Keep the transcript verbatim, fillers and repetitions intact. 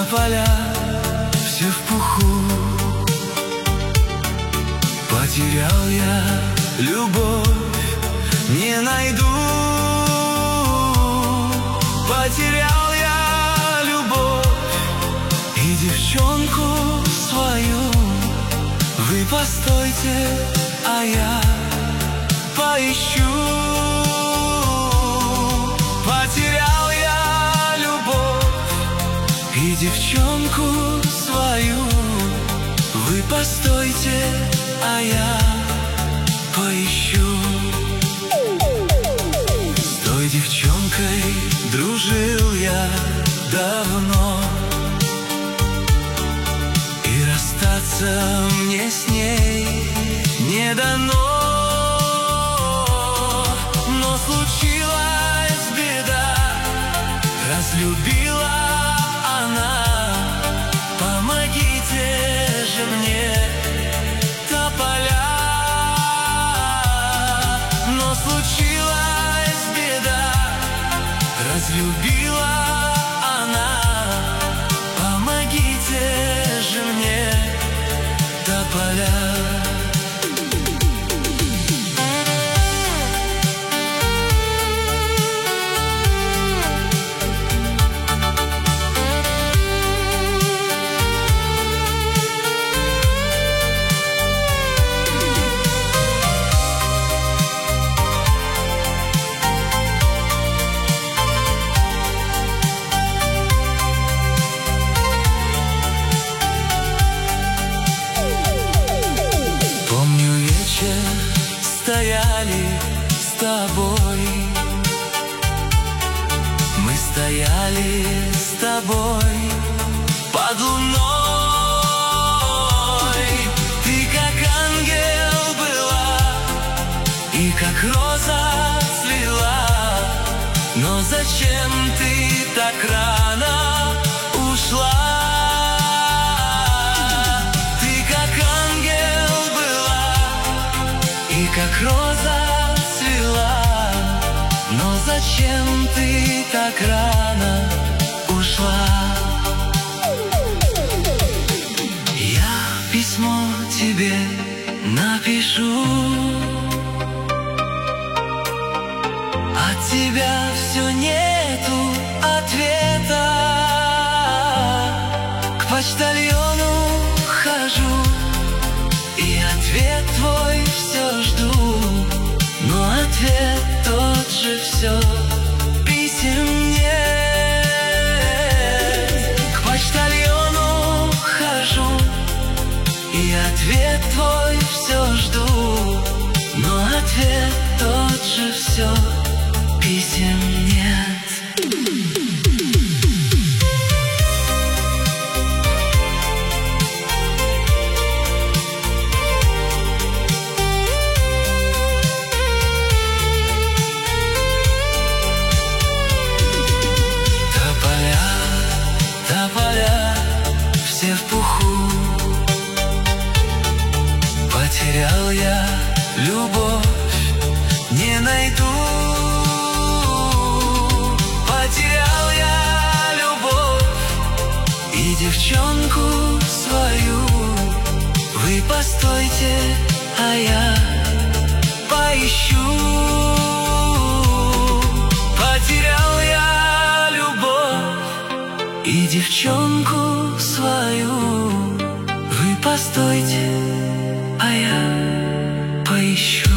Тополя все в пуху. Потерял я любовь, не найду. Потерял я любовь и девчонку свою. Вы постойте, а я поищу. Потерял я любовь и девчонку свою. Вы постойте, а я поищу. С той девчонкой дружил я давно, и расстаться мне с ней не дано. Но случилась беда, разлюбила она. Помогите же мне, тополя. Но случилась беда, разлюбила она. Помогите же мне, тополя. Стояли с тобой, мы стояли с тобой под луной. Ты как ангел была и как роза цвела. Но зачем ты так рано ушла? Как роза цвела, но зачем ты так рано ушла? Я письмо тебе напишу, от тебя все нету ответа. К почтальону хожу, и ответ твой все жду. Но ответ тот же, все, писем нет. К почтальону хожу, и ответ твой все жду. Но ответ тот же, все, писем нет. Тополя все в пуху. Потерял я любовь, не найду. Потерял я любовь и девчонку свою. Вы постойте, а я поищу. Потерял я любовь и девчонку свою. Вы постойте, а я поищу.